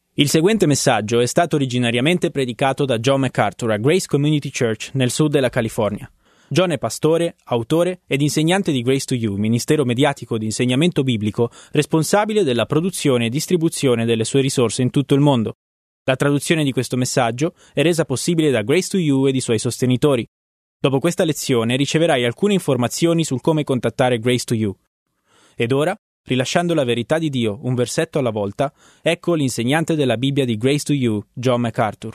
Il seguente messaggio è stato originariamente predicato da John MacArthur a Grace Community Church nel sud della California. John è pastore, autore ed insegnante di Grace to You, ministero mediatico di insegnamento biblico responsabile della produzione e distribuzione delle sue risorse in tutto il mondo. La traduzione di questo messaggio è resa possibile da Grace to You ed i suoi sostenitori. Dopo questa lezione riceverai alcune informazioni sul come contattare Grace to You. Ed ora, rilasciando la verità di Dio un versetto alla volta, ecco l'insegnante della Bibbia di Grace to You, John MacArthur.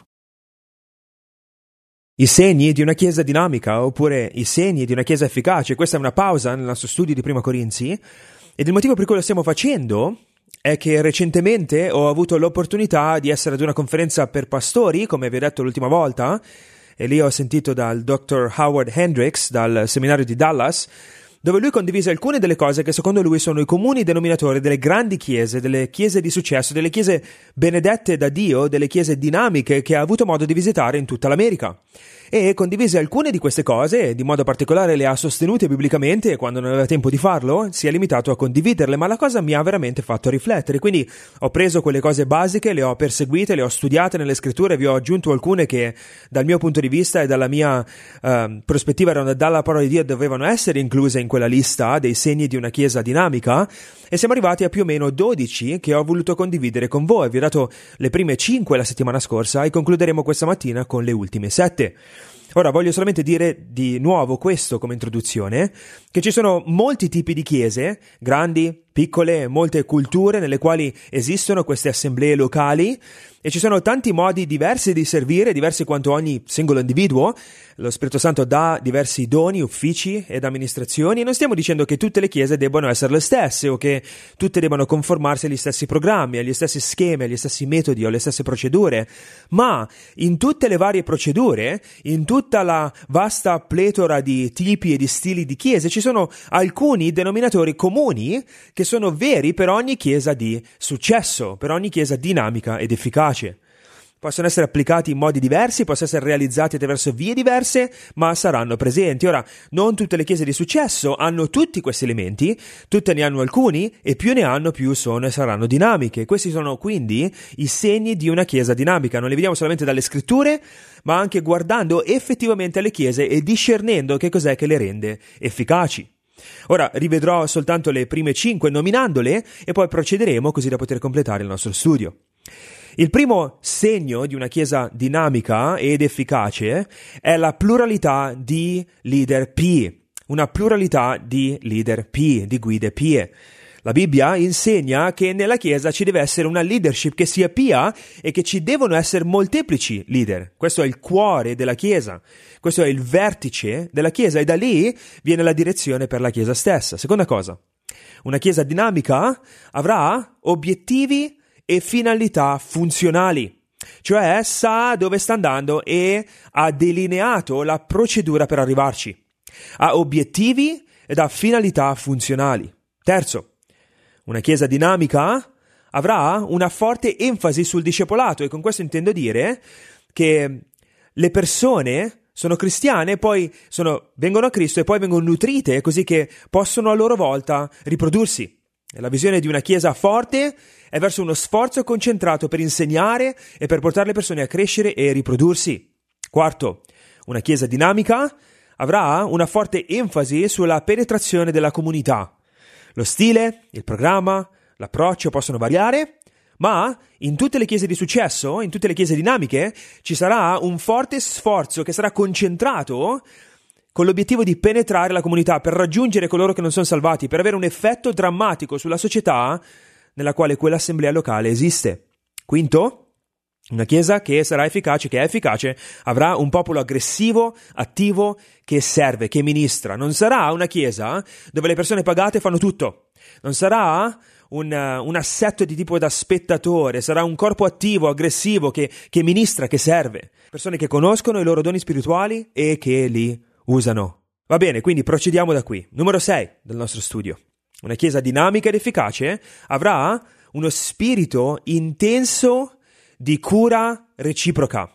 I segni di una chiesa dinamica, oppure i segni di una chiesa efficace. Questa è una pausa nel nostro studio di Prima Corinzi, ed il motivo per cui lo stiamo facendo è che recentemente ho avuto l'opportunità di essere ad una conferenza per pastori, come vi ho detto l'ultima volta, e lì ho sentito dal Dr. Howard Hendricks dal seminario di Dallas, dove lui condivise alcune delle cose che secondo lui sono i comuni denominatori delle grandi chiese, delle chiese di successo, delle chiese benedette da Dio, delle chiese dinamiche che ha avuto modo di visitare in tutta l'America. E condivise alcune di queste cose, e di modo particolare le ha sostenute biblicamente, e quando non aveva tempo di farlo si è limitato a condividerle, ma la cosa mi ha veramente fatto riflettere. Quindi ho preso quelle cose basiche, le ho perseguite, le ho studiate nelle scritture, vi ho aggiunto alcune che dal mio punto di vista e dalla mia prospettiva erano dalla parola di Dio, dovevano essere incluse in quella lista dei segni di una chiesa dinamica, e siamo arrivati a più o meno 12 che ho voluto condividere con voi. Vi ho dato le prime 5 la settimana scorsa e concluderemo questa mattina con le ultime 7. Ora voglio solamente dire di nuovo questo come introduzione, che ci sono molti tipi di chiese, grandi, piccole, molte culture nelle quali esistono queste assemblee locali, e ci sono tanti modi diversi di servire, diversi quanto ogni singolo individuo. Lo Spirito Santo dà diversi doni, uffici ed amministrazioni, e non stiamo dicendo che tutte le chiese debbano essere le stesse o che tutte debbano conformarsi agli stessi programmi, agli stessi schemi, agli stessi metodi o alle stesse procedure, ma in tutte le varie procedure, in tutta la vasta pletora di tipi e di stili di chiese, ci sono alcuni denominatori comuni che sono veri per ogni chiesa di successo, per ogni chiesa dinamica ed efficace. Possono essere applicati in modi diversi, possono essere realizzati attraverso vie diverse, ma saranno presenti. Ora, non tutte le chiese di successo hanno tutti questi elementi, tutte ne hanno alcuni, e più ne hanno più sono e saranno dinamiche. Questi sono quindi i segni di una chiesa dinamica. Non li vediamo solamente dalle scritture, ma anche guardando effettivamente alle chiese e discernendo che cos'è che le rende efficaci. Ora rivedrò soltanto le prime 5 nominandole e poi procederemo così da poter completare il nostro studio. Il primo segno di una chiesa dinamica ed efficace è la pluralità di leader P, una pluralità di leader P, di guide pie. La Bibbia insegna che nella Chiesa ci deve essere una leadership che sia pia e che ci devono essere molteplici leader. Questo è il cuore della Chiesa, questo è il vertice della Chiesa, e da lì viene la direzione per la Chiesa stessa. Seconda cosa, una Chiesa dinamica avrà obiettivi e finalità funzionali, cioè sa dove sta andando e ha delineato la procedura per arrivarci. Ha obiettivi ed ha finalità funzionali. Terzo, una chiesa dinamica avrà una forte enfasi sul discepolato, e con questo intendo dire che le persone sono cristiane, poi vengono a Cristo e poi vengono nutrite così che possono a loro volta riprodursi. E la visione di una chiesa forte è verso uno sforzo concentrato per insegnare e per portare le persone a crescere e riprodursi. Quarto, una chiesa dinamica avrà una forte enfasi sulla penetrazione della comunità. Lo stile, il programma, l'approccio possono variare, ma in tutte le chiese di successo, in tutte le chiese dinamiche, ci sarà un forte sforzo che sarà concentrato con l'obiettivo di penetrare la comunità, per raggiungere coloro che non sono salvati, per avere un effetto drammatico sulla società nella quale quell'assemblea locale esiste. Quinto, una chiesa che sarà efficace, che è efficace, avrà un popolo aggressivo, attivo, che serve, che ministra. Non sarà una chiesa dove le persone pagate fanno tutto. Non sarà un assetto di tipo da spettatore, sarà un corpo attivo, aggressivo, che ministra, che serve. Persone che conoscono i loro doni spirituali e che li usano. Va bene, quindi procediamo da qui. Numero 6 del nostro studio. Una chiesa dinamica ed efficace avrà uno spirito intenso di cura reciproca.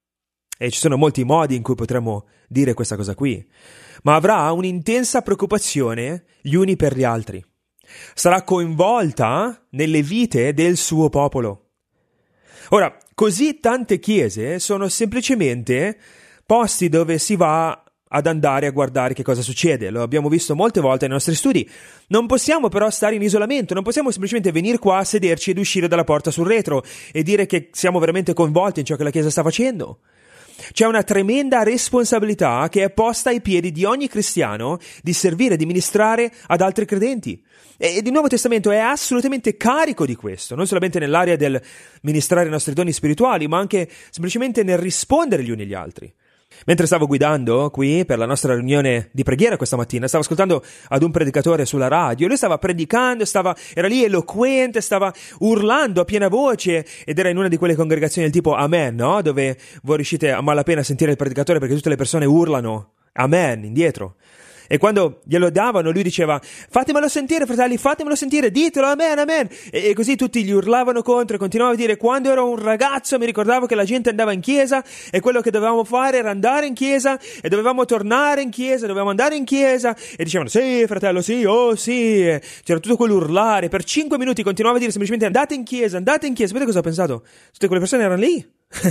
E ci sono molti modi in cui potremmo dire questa cosa qui. Ma avrà un'intensa preoccupazione gli uni per gli altri. Sarà coinvolta nelle vite del suo popolo. Ora, così tante chiese sono semplicemente posti dove si va ad andare a guardare che cosa succede. Lo abbiamo visto molte volte nei nostri studi. Non possiamo però stare in isolamento, non possiamo semplicemente venire qua, sederci ed uscire dalla porta sul retro e dire che siamo veramente coinvolti in ciò che la Chiesa sta facendo. C'è una tremenda responsabilità che è posta ai piedi di ogni cristiano di servire, di ministrare ad altri credenti. E il Nuovo Testamento è assolutamente carico di questo, non solamente nell'area del ministrare i nostri doni spirituali, ma anche semplicemente nel rispondere gli uni agli altri. Mentre stavo guidando qui per la nostra riunione di preghiera questa mattina, stavo ascoltando ad un predicatore sulla radio. Lui stava predicando, era lì eloquente, stava urlando a piena voce ed era in una di quelle congregazioni del tipo Amen, no? Dove voi riuscite a malapena sentire il predicatore perché tutte le persone urlano Amen indietro. E quando glielo davano lui diceva fatemelo sentire fratelli, fatemelo sentire, ditelo amen, amen. E così tutti gli urlavano contro e continuava a dire quando ero un ragazzo mi ricordavo che la gente andava in chiesa e quello che dovevamo fare era andare in chiesa e dovevamo tornare in chiesa, dovevamo andare in chiesa e dicevano sì fratello, sì, oh sì. C'era tutto quell'urlare, per 5 minuti continuava a dire semplicemente andate in chiesa. Sapete cosa ho pensato? Tutte quelle persone erano lì.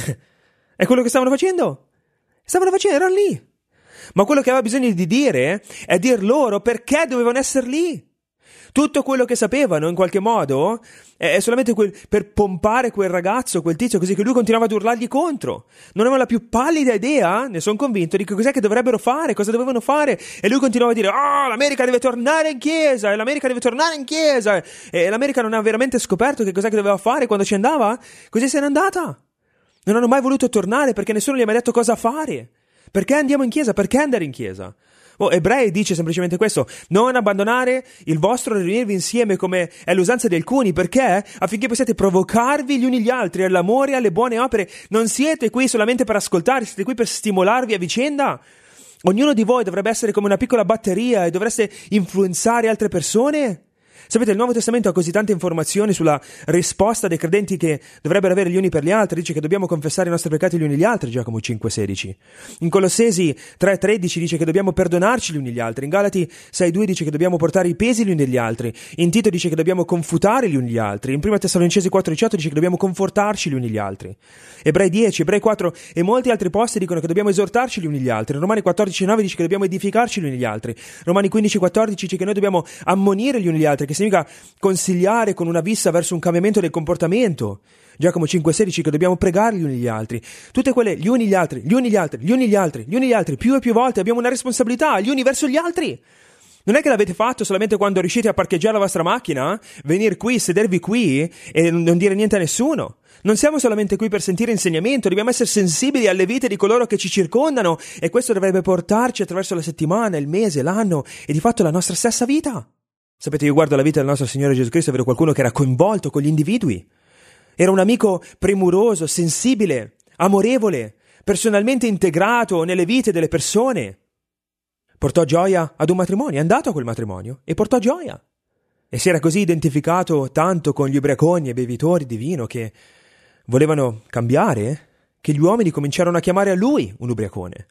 È quello che stavano facendo, erano lì. Ma quello che aveva bisogno di dire è dir loro perché dovevano essere lì. Tutto quello che sapevano in qualche modo è solamente per pompare quel ragazzo, quel tizio, così che lui continuava ad urlargli contro. Non avevano la più pallida idea, ne sono convinto, di che cos'è che dovrebbero fare, cosa dovevano fare. E lui continuava a dire l'America deve tornare in chiesa, e l'America deve tornare in chiesa. E l'America non ha veramente scoperto che cos'è che doveva fare quando ci andava. Così se n'è andata. Non hanno mai voluto tornare perché nessuno gli ha mai detto cosa fare. Perché andiamo in chiesa? Perché andare in chiesa? Ebrei dice semplicemente questo: non abbandonare il vostro riunirvi insieme come è l'usanza di alcuni, perché affinché possiate provocarvi gli uni gli altri all'amore e alle buone opere. Non siete qui solamente per ascoltare, siete qui per stimolarvi a vicenda. Ognuno di voi dovrebbe essere come una piccola batteria e dovreste influenzare altre persone. Sapete, il Nuovo Testamento ha così tante informazioni sulla risposta dei credenti che dovrebbero avere gli uni per gli altri. Dice che dobbiamo confessare i nostri peccati gli uni agli altri, Giacomo 5,16. In Colossesi 3,13 dice che dobbiamo perdonarci gli uni agli altri. In Galati 6,2 dice che dobbiamo portare i pesi gli uni agli altri. In Tito dice che dobbiamo confutare gli uni agli altri. In 1 Tessalonicesi 4,18 dice che dobbiamo confortarci gli uni agli altri. Ebrei 10, Ebrei 4 e molti altri posti dicono che dobbiamo esortarci gli uni agli altri. Romani 14,9 dice che dobbiamo edificarci gli uni agli altri. Romani 15,14 dice che noi dobbiamo ammonire gli uni agli altri, che significa consigliare con una vista verso un cambiamento del comportamento. Giacomo 5,16 che dobbiamo pregare gli uni agli altri. Tutte quelle gli uni agli altri, gli uni agli altri, gli uni agli altri, gli uni agli altri, più e più volte abbiamo una responsabilità gli uni verso gli altri. Non è che l'avete fatto solamente quando riuscite a parcheggiare la vostra macchina, venire qui, sedervi qui e non dire niente a nessuno. Non siamo solamente qui per sentire insegnamento, dobbiamo essere sensibili alle vite di coloro che ci circondano e questo dovrebbe portarci attraverso la settimana, il mese, l'anno e di fatto la nostra stessa vita. Sapete, io guardo la vita del nostro Signore Gesù Cristo e vedo qualcuno che era coinvolto con gli individui. Era un amico premuroso, sensibile, amorevole, personalmente integrato nelle vite delle persone. Portò gioia ad un matrimonio, è andato a quel matrimonio e portò gioia. E si era così identificato tanto con gli ubriaconi e bevitori di vino che volevano cambiare, che gli uomini cominciarono a chiamare a lui un ubriacone.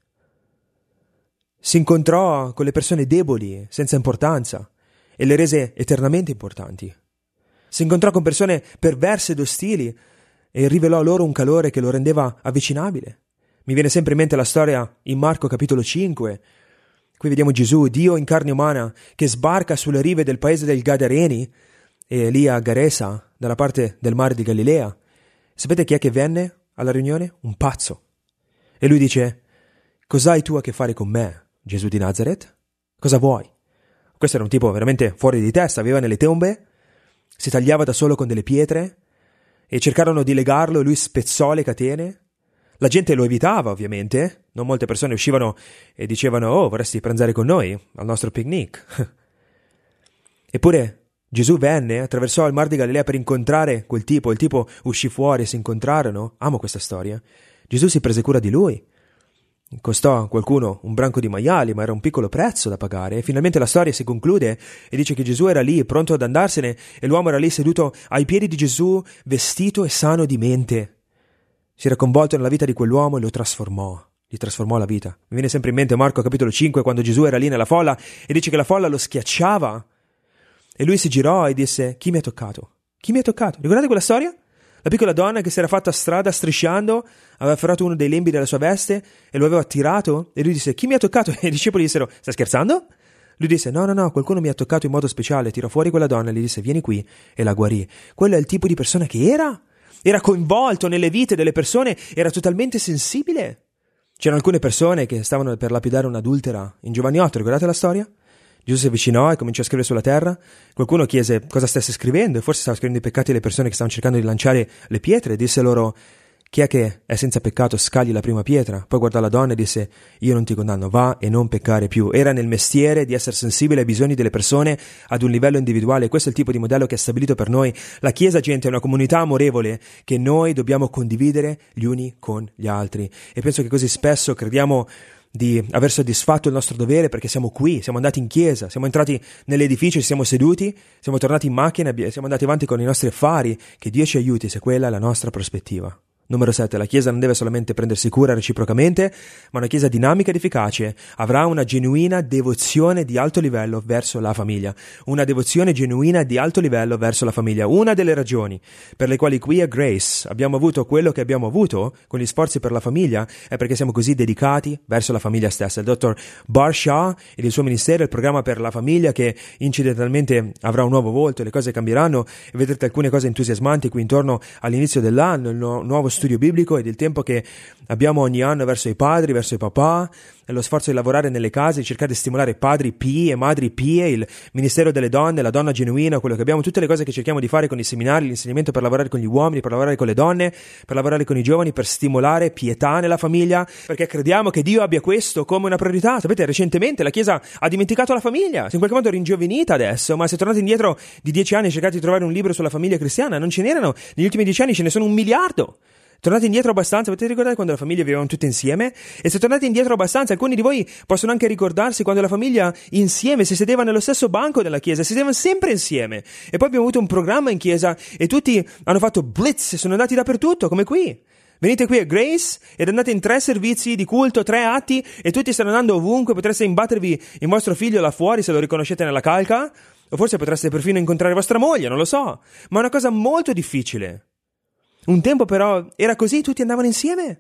Si incontrò con le persone deboli, senza importanza, e le rese eternamente importanti. Si incontrò con persone perverse ed ostili e rivelò loro un calore che lo rendeva avvicinabile. Mi viene sempre in mente la storia in Marco capitolo 5. Qui vediamo Gesù, Dio in carne umana, che sbarca sulle rive del paese del Gadareni e lì a Garesa, dalla parte del mare di Galilea. Sapete chi è che venne alla riunione? Un pazzo. E lui dice: cos'hai tu a che fare con me, Gesù di Nazaret? Cosa vuoi? Questo era un tipo veramente fuori di testa, viveva nelle tombe, si tagliava da solo con delle pietre e cercarono di legarlo e lui spezzò le catene. La gente lo evitava, ovviamente. Non molte persone uscivano e dicevano: oh, vorresti pranzare con noi al nostro picnic? Eppure Gesù venne, attraversò il mar di Galilea per incontrare quel tipo. Il tipo uscì fuori e si incontrarono. Amo questa storia. Gesù si prese cura di lui. Costò a qualcuno un branco di maiali, ma era un piccolo prezzo da pagare. E finalmente la storia si conclude e dice che Gesù era lì, pronto ad andarsene, e l'uomo era lì seduto ai piedi di Gesù, vestito e sano di mente. Si era coinvolto nella vita di quell'uomo e lo trasformò. Gli trasformò la vita. Mi viene sempre in mente Marco capitolo 5, quando Gesù era lì nella folla e dice che la folla lo schiacciava. E lui si girò e disse: chi mi ha toccato? Chi mi ha toccato? Ricordate quella storia? La piccola donna che si era fatta strada strisciando, aveva afferrato uno dei lembi della sua veste e lo aveva tirato, e lui disse: chi mi ha toccato? E i discepoli dissero: stai scherzando? Lui disse: no, qualcuno mi ha toccato in modo speciale. Tirò fuori quella donna e gli disse: vieni qui, e la guarì. Quello è il tipo di persona che era coinvolto nelle vite delle persone, era totalmente sensibile. C'erano alcune persone che stavano per lapidare un'adultera in Giovanni 8, ricordate la storia? Gesù si avvicinò e cominciò a scrivere sulla terra. Qualcuno chiese cosa stesse scrivendo, e forse stava scrivendo i peccati delle persone che stavano cercando di lanciare le pietre. Disse loro: chi è che è senza peccato, scagli la prima pietra. Poi guardò la donna e disse: io non ti condanno, va e non peccare più. Era nel mestiere di essere sensibile ai bisogni delle persone ad un livello individuale. Questo è il tipo di modello che è stabilito per noi. La Chiesa, gente, è una comunità amorevole che noi dobbiamo condividere gli uni con gli altri, e penso che così spesso crediamo di aver soddisfatto il nostro dovere perché siamo qui, siamo andati in chiesa, siamo entrati nell'edificio, ci siamo seduti, siamo tornati in macchina e siamo andati avanti con i nostri affari. Che Dio ci aiuti se quella è la nostra prospettiva. Numero 7. La Chiesa non deve solamente prendersi cura reciprocamente, ma una Chiesa dinamica ed efficace avrà una genuina devozione di alto livello verso la famiglia. Una devozione genuina di alto livello verso la famiglia. Una delle ragioni per le quali qui a Grace abbiamo avuto quello che abbiamo avuto con gli sforzi per la famiglia è perché siamo così dedicati verso la famiglia stessa. Il dottor Bar Shah e il suo ministero, il programma per la famiglia, che incidentalmente avrà un nuovo volto, le cose cambieranno e vedrete alcune cose entusiasmanti qui intorno all'inizio dell'anno, il nuovo studio biblico ed il tempo che abbiamo ogni anno verso i padri, verso i papà, e lo sforzo di lavorare nelle case, di cercare di stimolare padri pii e madri pie, il ministero delle donne, la donna genuina, quello che abbiamo, tutte le cose che cerchiamo di fare con i seminari, l'insegnamento per lavorare con gli uomini, per lavorare con le donne, per lavorare con i giovani, per stimolare pietà nella famiglia, perché crediamo che Dio abbia questo come una priorità. Sapete, recentemente la Chiesa ha dimenticato la famiglia, si è in qualche modo ringiovanita adesso, ma se tornate indietro di 10 anni e cercate di trovare un libro sulla famiglia cristiana, non ce n'erano. Negli ultimi 10 anni ce ne sono 1 miliardo. Tornate indietro abbastanza, potete ricordare quando la famiglia vivevano tutte insieme? E se tornate indietro abbastanza, alcuni di voi possono anche ricordarsi quando la famiglia insieme si sedeva nello stesso banco della chiesa, si sedevano sempre insieme. E poi abbiamo avuto un programma in chiesa e tutti hanno fatto blitz e sono andati dappertutto, come qui. Venite qui a Grace ed andate in 3 servizi di culto, 3 atti, e tutti stanno andando ovunque. Potreste imbattervi il vostro figlio là fuori se lo riconoscete nella calca, o forse potreste perfino incontrare vostra moglie, non lo so. Ma è una cosa molto difficile. Un tempo però era così, tutti andavano insieme.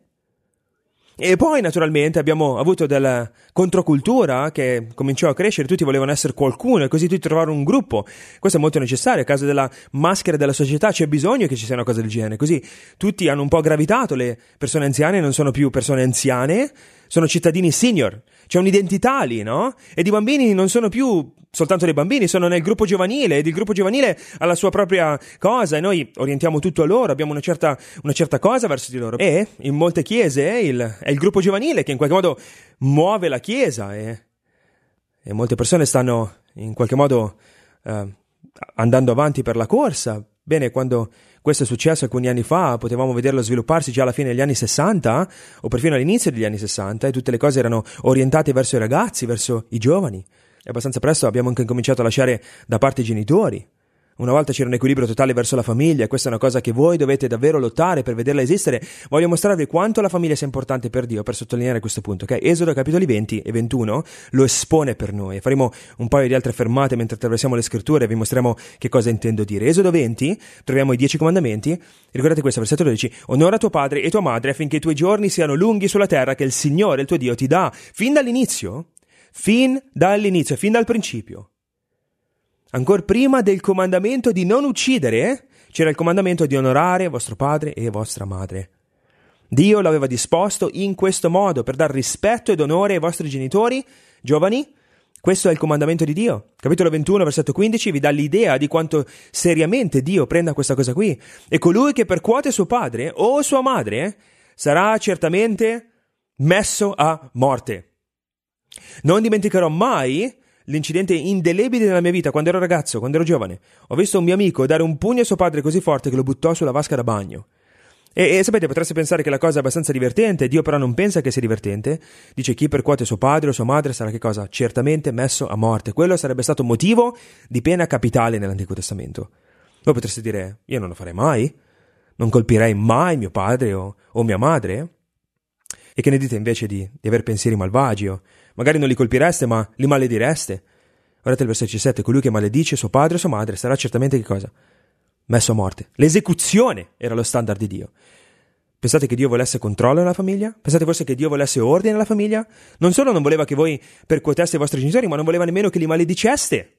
E poi naturalmente abbiamo avuto della controcultura che cominciò a crescere, tutti volevano essere qualcuno e così tutti trovarono un gruppo. Questo è molto necessario, a causa della maschera della società c'è bisogno che ci sia una cosa del genere, così tutti hanno un po' gravitato, le persone anziane non sono più persone anziane, sono cittadini senior, c'è un'identità lì, no? Ed i bambini non sono più soltanto dei bambini, sono nel gruppo giovanile ed il gruppo giovanile ha la sua propria cosa e noi orientiamo tutto a loro, abbiamo una certa cosa verso di loro. E in molte chiese è il gruppo giovanile che in qualche modo muove la chiesa e molte persone stanno in qualche modo andando avanti per la corsa. Bene, quando questo è successo alcuni anni fa, potevamo vederlo svilupparsi già alla fine degli anni 60 o perfino all'inizio degli anni 60 e tutte le cose erano orientate verso i ragazzi, verso i giovani. E abbastanza presto abbiamo anche cominciato a lasciare da parte i genitori. Una volta c'era un equilibrio totale verso la famiglia e questa è una cosa che voi dovete davvero lottare per vederla esistere. Voglio mostrarvi quanto la famiglia sia importante per Dio, per sottolineare questo punto, ok? Esodo capitoli 20 e 21 lo espone per noi. Faremo un paio di altre fermate mentre attraversiamo le scritture e vi mostriamo che cosa intendo dire. Esodo 20, troviamo i 10 comandamenti. Ricordate questo, versetto 12. Onora tuo padre e tua madre affinché i tuoi giorni siano lunghi sulla terra che il Signore, il tuo Dio, ti dà fin dall'inizio, fin dal principio. Ancora prima del comandamento di non uccidere, c'era il comandamento di onorare vostro padre e vostra madre. Dio l'aveva disposto in questo modo per dar rispetto ed onore ai vostri genitori. Giovani, questo è il comandamento di Dio. Capitolo 21, versetto 15 vi dà l'idea di quanto seriamente Dio prenda questa cosa qui. E colui che percuote suo padre o sua madre sarà certamente messo a morte. Non dimenticherò mai l'incidente indelebile nella mia vita quando ero ragazzo, quando ero giovane. Ho visto un mio amico dare un pugno a suo padre così forte che lo buttò sulla vasca da bagno. E sapete, potreste pensare che la cosa è abbastanza divertente, Dio però non pensa che sia divertente. Dice chi percuote suo padre o sua madre sarà che cosa? Certamente messo a morte. Quello sarebbe stato motivo di pena capitale nell'Antico Testamento. Voi potreste dire, io non lo farei mai, non colpirei mai mio padre o mia madre. E che ne dite invece di aver pensieri malvagi? Magari non li colpireste, ma li maledireste. Guardate il versetto 7, colui che maledice suo padre o sua madre sarà certamente che cosa? messo a morte. L'esecuzione era lo standard di Dio. Pensate che Dio volesse controllo nella famiglia? Pensate forse che Dio volesse ordine nella famiglia? Non solo non voleva che voi percuoteste i vostri genitori, ma non voleva nemmeno che li malediceste.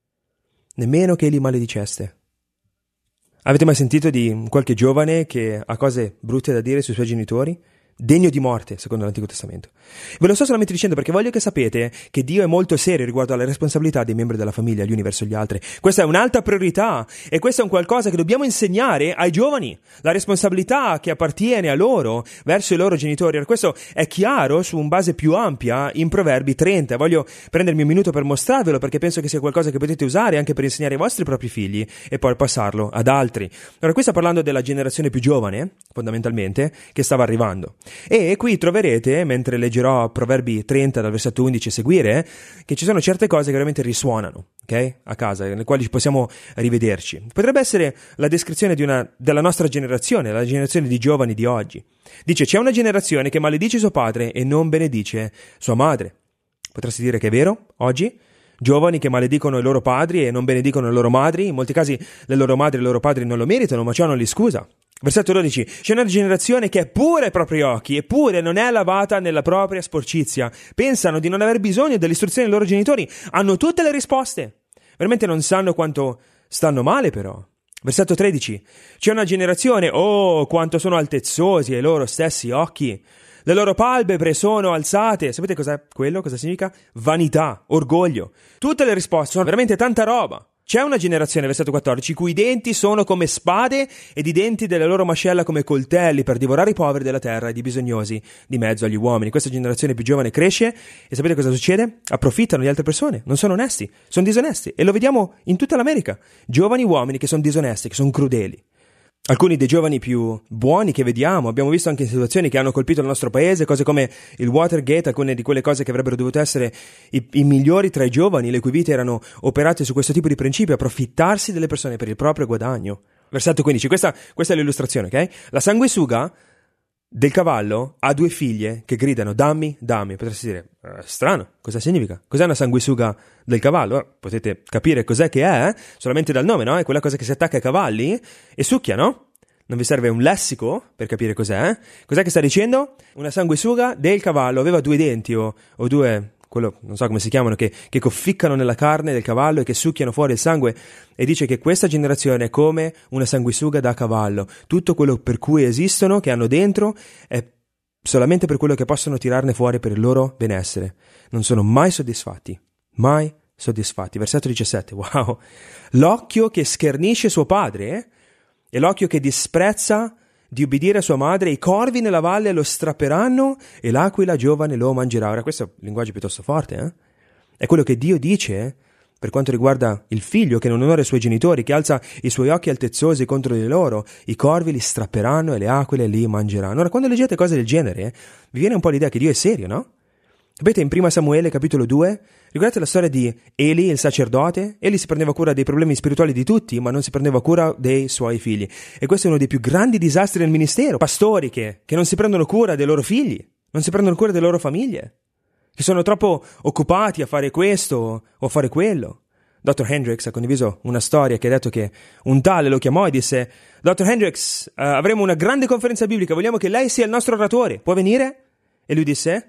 Nemmeno che li malediceste. Avete mai sentito di qualche giovane che ha cose brutte da dire sui suoi genitori? Degno di morte, secondo l'Antico Testamento. Ve lo sto solamente dicendo perché voglio che sapete che Dio è molto serio riguardo alle responsabilità dei membri della famiglia gli uni verso gli altri. Questa è un'alta priorità e questo è un qualcosa che dobbiamo insegnare ai giovani. La responsabilità che appartiene a loro verso i loro genitori. E questo è chiaro su un base più ampia in Proverbi 30. Voglio prendermi un minuto per mostrarvelo perché penso che sia qualcosa che potete usare anche per insegnare ai vostri propri figli e poi passarlo ad altri. Allora, qui sta parlando della generazione più giovane, fondamentalmente, che stava arrivando. E qui troverete, mentre leggerò Proverbi 30 dal versetto 11 e seguire, che ci sono certe cose che veramente risuonano, ok? A casa, nelle quali possiamo rivederci. Potrebbe essere la descrizione della nostra generazione, la generazione di giovani di oggi. Dice, c'è una generazione che maledice suo padre e non benedice sua madre. Potresti dire che è vero oggi? Giovani che maledicono i loro padri e non benedicono le loro madri, in molti casi le loro madri e i loro padri non lo meritano, ma ciò non li scusa. Versetto 12, c'è una generazione che è pura ai propri occhi, eppure non è lavata nella propria sporcizia. Pensano di non aver bisogno dell'istruzione dei loro genitori, hanno tutte le risposte. Veramente non sanno quanto stanno male però. Versetto 13, c'è una generazione, oh, quanto sono altezzosi ai loro stessi occhi. Le loro palpebre sono alzate. Sapete cos'è quello? Cosa significa? Vanità, orgoglio. Tutte le risposte sono veramente tanta roba. C'è una generazione, versetto 14, i cui denti sono come spade ed i denti delle loro mascella come coltelli per divorare i poveri della terra ed i bisognosi di mezzo agli uomini. Questa generazione più giovane cresce e sapete cosa succede? Approfittano di altre persone, non sono onesti, sono disonesti e lo vediamo in tutta l'America. Giovani uomini che sono disonesti, che sono crudeli. Alcuni dei giovani più buoni che vediamo, abbiamo visto anche in situazioni che hanno colpito il nostro paese, cose come il Watergate, alcune di quelle cose che avrebbero dovuto essere i migliori tra i giovani, le cui vite erano operate su questo tipo di principio, approfittarsi delle persone per il proprio guadagno. Versetto 15, questa è l'illustrazione, ok? La sanguisuga del cavallo ha 2 figlie che gridano dammi, dammi. Potresti dire, strano, cosa significa? Cos'è una sanguisuga del cavallo? Potete capire cos'è che è, solamente dal nome, no? È quella cosa che si attacca ai cavalli e succhia, no? Non vi serve un lessico per capire cos'è. Cos'è che sta dicendo? Una sanguisuga del cavallo, aveva 2 denti o 2... quello non so come si chiamano, che conficcano nella carne del cavallo e che succhiano fuori il sangue, e dice che questa generazione è come una sanguisuga da cavallo. Tutto quello per cui esistono, che hanno dentro, è solamente per quello che possono tirarne fuori per il loro benessere. Non sono mai soddisfatti. Mai soddisfatti. Versetto 17, wow. L'occhio che schernisce suo padre e l'occhio che disprezza di ubbidire a sua madre, i corvi nella valle lo strapperanno e l'aquila giovane lo mangerà. Ora questo è un linguaggio piuttosto forte, eh? È quello che Dio dice per quanto riguarda il figlio che non onora i suoi genitori, che alza i suoi occhi altezzosi contro di loro, i corvi li strapperanno e le aquile li mangeranno. Ora quando leggete cose del genere vi viene un po' l'idea che Dio è serio, no? Sapete, in 1 Samuele capitolo 2, ricordate la storia di Eli, il sacerdote? Eli si prendeva cura dei problemi spirituali di tutti, ma non si prendeva cura dei suoi figli. E questo è uno dei più grandi disastri del ministero. Pastori che non si prendono cura dei loro figli, non si prendono cura delle loro famiglie, che sono troppo occupati a fare questo o a fare quello. Dr. Hendricks ha condiviso una storia che ha detto che un tale lo chiamò e disse: Dr. Hendricks, avremo una grande conferenza biblica, vogliamo che lei sia il nostro oratore, può venire? E lui disse: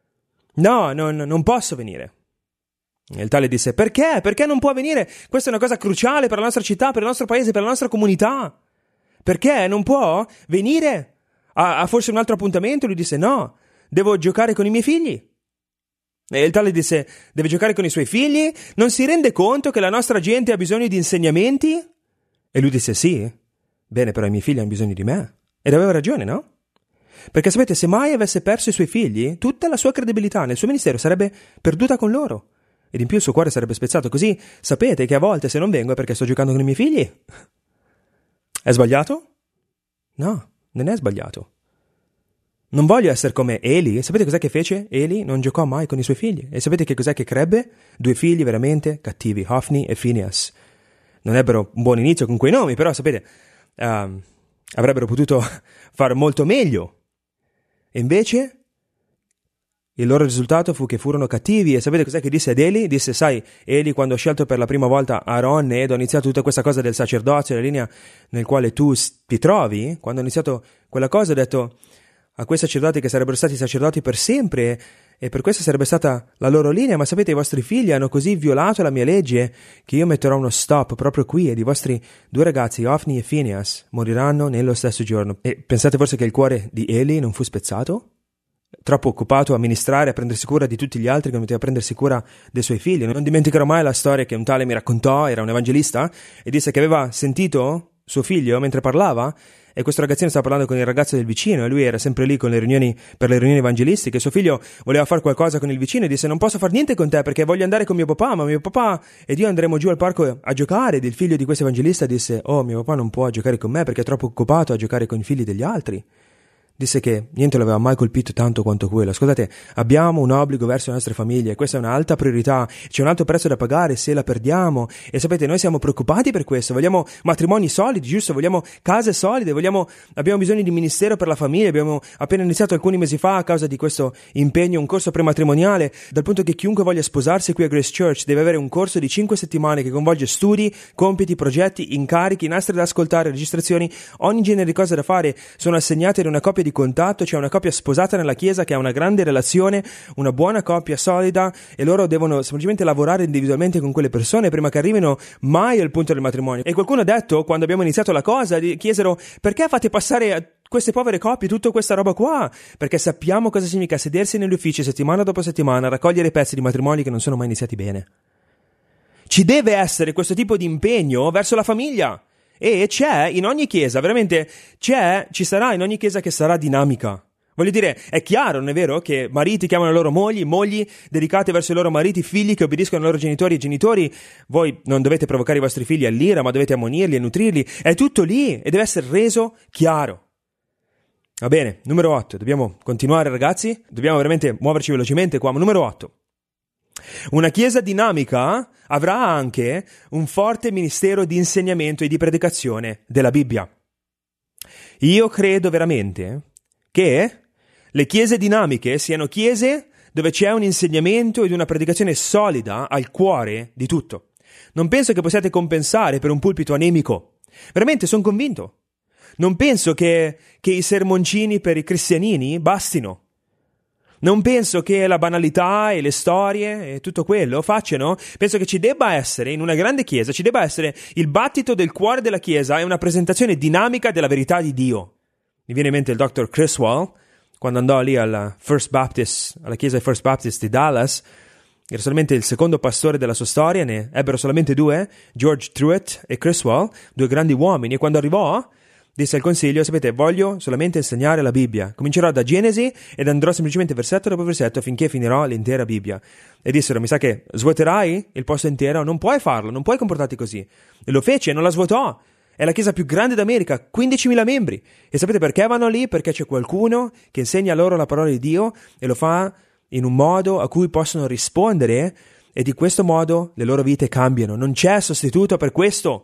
No, non posso venire. E il tale disse: Perché? Perché non può venire? Questa è una cosa cruciale per la nostra città, per il nostro paese, per la nostra comunità. Perché non può venire? Ha forse un altro appuntamento? Lui disse: No, devo giocare con i miei figli. E il tale disse: Deve giocare con i suoi figli? Non si rende conto che la nostra gente ha bisogno di insegnamenti? E lui disse: Sì, bene, però i miei figli hanno bisogno di me. Ed aveva ragione, no? Perché sapete, se mai avesse perso i suoi figli, tutta la sua credibilità nel suo ministero sarebbe perduta con loro. Ed in più il suo cuore sarebbe spezzato. Così sapete che a volte se non vengo è perché sto giocando con i miei figli. È sbagliato? No, non è sbagliato. Non voglio essere come Eli. Sapete cos'è che fece? Eli non giocò mai con i suoi figli. E sapete che cos'è che crebbe? 2 figli veramente cattivi, Hofni e Phineas. Non ebbero un buon inizio con quei nomi, però sapete, avrebbero potuto fare molto meglio. E invece il loro risultato fu che furono cattivi. E sapete cos'è che disse ad Eli? Disse: sai, Eli, quando ho scelto per la prima volta Aaron ed ho iniziato tutta questa cosa del sacerdozio, la linea nel quale tu ti trovi, quando ho iniziato quella cosa ho detto a quei sacerdoti che sarebbero stati sacerdoti per sempre, e per questo sarebbe stata la loro linea. Ma sapete, i vostri figli hanno così violato la mia legge che io metterò uno stop proprio qui, ed i vostri 2 ragazzi, Ofni e Phineas, moriranno nello stesso giorno. E pensate forse che il cuore di Eli non fu spezzato? Troppo occupato a ministrare, a prendersi cura di tutti gli altri, che non poteva prendersi cura dei suoi figli. Non dimenticherò mai la storia che un tale mi raccontò, era un evangelista, e disse che aveva sentito suo figlio mentre parlava, e questo ragazzino stava parlando con il ragazzo del vicino, e lui era sempre lì con le riunioni, per le riunioni evangelistiche. Suo figlio voleva fare qualcosa con il vicino e disse: non posso fare niente con te perché voglio andare con mio papà, ma mio papà ed io andremo giù al parco a giocare. Ed il figlio di questo evangelista disse: oh, mio papà non può giocare con me perché è troppo occupato a giocare con i figli degli altri. Disse che niente lo aveva mai colpito tanto quanto quello. Ascoltate, abbiamo un obbligo verso le nostre famiglie, questa è un'alta priorità, c'è un alto prezzo da pagare se la perdiamo, e sapete, noi siamo preoccupati per questo, vogliamo matrimoni solidi, giusto? Vogliamo case solide, abbiamo bisogno di ministero per la famiglia. Abbiamo appena iniziato alcuni mesi fa, a causa di questo impegno, un corso prematrimoniale, dal punto che chiunque voglia sposarsi qui a Grace Church deve avere un corso di 5 settimane che coinvolge studi, compiti, progetti, incarichi, nastri da ascoltare, registrazioni, ogni genere di cose da fare sono assegnate ad una coppia di contatto. C'è una coppia sposata nella chiesa che ha una grande relazione, una buona coppia solida, e loro devono semplicemente lavorare individualmente con quelle persone prima che arrivino mai al punto del matrimonio. E qualcuno ha detto, quando abbiamo iniziato la cosa, chiesero: perché fate passare a queste povere coppie tutta questa roba qua? Perché sappiamo cosa significa sedersi negli uffici settimana dopo settimana a raccogliere i pezzi di matrimoni che non sono mai iniziati bene. Ci deve essere questo tipo di impegno verso la famiglia. E c'è in ogni chiesa, veramente ci sarà in ogni chiesa che sarà dinamica. Voglio dire, è chiaro, non è vero, che mariti chiamano le loro mogli dedicate verso i loro mariti, figli che obbediscono ai loro genitori e genitori. Voi non dovete provocare i vostri figli all'ira, ma dovete ammonirli e nutrirli. È tutto lì e deve essere reso chiaro. Va bene, numero 8. Dobbiamo continuare, ragazzi. Dobbiamo veramente muoverci velocemente qua. Ma numero 8. Una chiesa dinamica avrà anche un forte ministero di insegnamento e di predicazione della Bibbia. Io credo veramente che le chiese dinamiche siano chiese dove c'è un insegnamento ed una predicazione solida al cuore di tutto. Non penso che possiate compensare per un pulpito anemico. Veramente, sono convinto. Non penso che i sermoncini per i cristianini bastino. Non penso che la banalità e le storie e tutto quello facciano. Penso che ci debba essere, in una grande chiesa, ci debba essere il battito del cuore della chiesa e una presentazione dinamica della verità di Dio. Mi viene in mente il Dr. Criswell, quando andò lì alla chiesa First Baptist di Dallas. Era solamente il secondo pastore della sua storia, ne ebbero solamente 2, George Truett e Criswell, 2 grandi uomini, e quando arrivò disse al consiglio: sapete, voglio solamente insegnare la Bibbia. Comincerò da Genesi ed andrò semplicemente versetto dopo versetto finché finirò l'intera Bibbia. E dissero: mi sa che svuoterai il posto intero? Non puoi farlo, non puoi comportarti così. E lo fece e non la svuotò. È la chiesa più grande d'America, 15.000 membri. E sapete perché vanno lì? Perché c'è qualcuno che insegna loro la parola di Dio e lo fa in un modo a cui possono rispondere, e di questo modo le loro vite cambiano. Non c'è sostituto per questo.